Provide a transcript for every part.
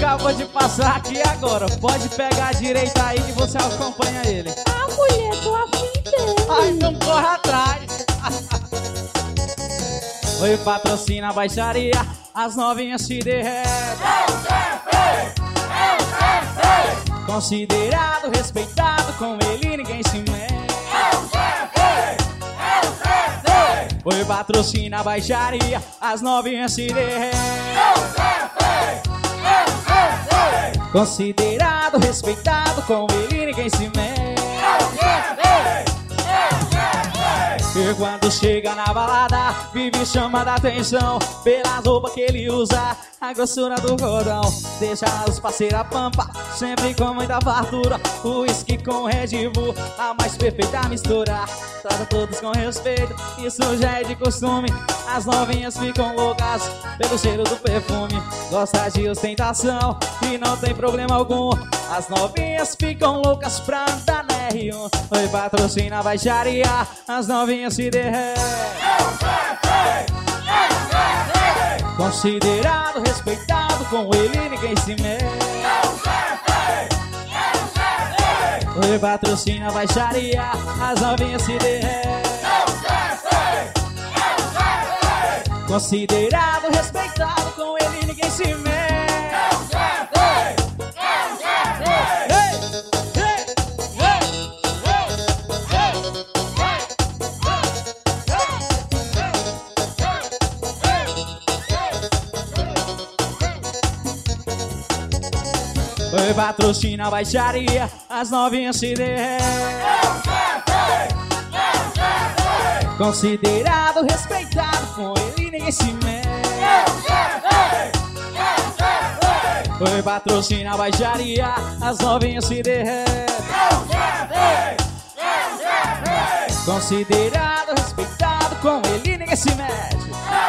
acabou de passar aqui agora. Pode pegar a direita aí que você acompanha ele. Ah, mulher, tô afim dele. Ai, então corre atrás. Oi, patrocina a baixaria, as novinhas se derretem. Considerado, respeitado, com ele ninguém se mete. Oi, patrocina a baixaria, as novinhas se derretem. Considerado, respeitado, com ele ninguém se mete. E quando chega na balada, vive chamando a atenção pelas roupas que ele usa, a grossura do cordão. Deixa os parceiros a pampa, sempre com muita fartura. O uísque com Red Bull, a mais perfeita mistura. Trata todos com respeito, isso já é de costume. As novinhas ficam loucas pelo cheiro do perfume. Gosta de ostentação e não tem problema algum. As novinhas ficam loucas pra andar na R1. Oi, patrocina a baixaria, as novinhas se derretem. Considerado, respeitado, com ele ninguém se mete. Oi, patrocina a baixaria, as novinhas se derretem. Considerado, respeitado, com ele ninguém se mete. Oi, patrocina a baixaria, as novinhas se derretem. Considerado, respeitado, com ele ninguém se mete. Oi, patrocina a baixaria, as novinhas se derretem. Considerado, respeitado, com ele ninguém se mete.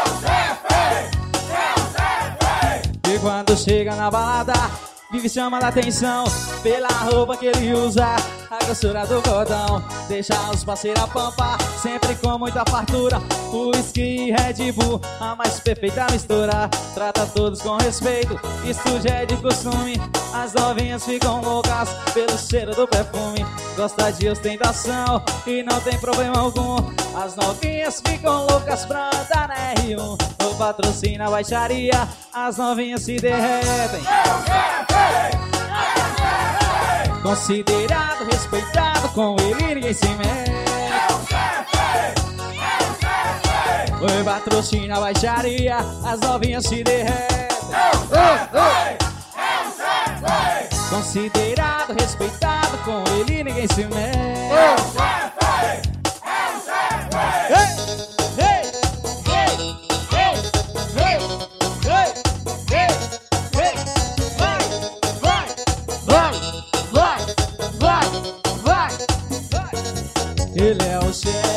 E quando chega na balada, vive chamando a atenção pela roupa que ele usa, a grossura do cordão. Deixa os parceiros a pampa, sempre com muita fartura. Whisky e Red Bull, a mais perfeita mistura. Trata todos com respeito, isso já é de costume. As novinhas ficam loucas pelo cheiro do perfume. Gosta de ostentação e não tem problema algum. As novinhas ficam loucas pra andar na R1. O patrocina a baixaria, as novinhas se derretem. Considerado, respeitado, com ele ninguém se mete. Oi, patrocina a baixaria, as novinhas se derretem. Considerado, respeitado, com ele ninguém se mete. Ele é o chefe.